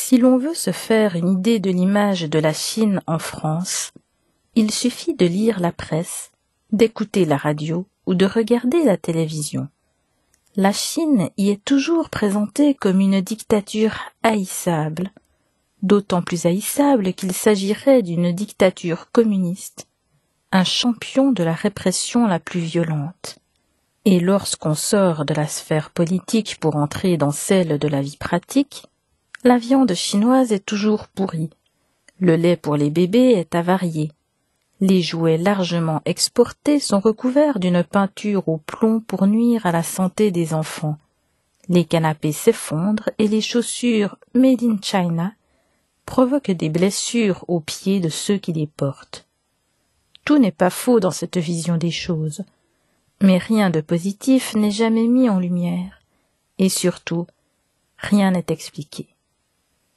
Si l'on veut se faire une idée de l'image de la Chine en France, il suffit de lire la presse, d'écouter la radio ou de regarder la télévision. La Chine y est toujours présentée comme une dictature haïssable, d'autant plus haïssable qu'il s'agirait d'une dictature communiste, un champion de la répression la plus violente. Et lorsqu'on sort de la sphère politique pour entrer dans celle de la vie pratique, la viande chinoise est toujours pourrie, le lait pour les bébés est avarié, les jouets largement exportés sont recouverts d'une peinture au plomb pour nuire à la santé des enfants, les canapés s'effondrent et les chaussures « Made in China » provoquent des blessures aux pieds de ceux qui les portent. Tout n'est pas faux dans cette vision des choses, mais rien de positif n'est jamais mis en lumière, et surtout, rien n'est expliqué.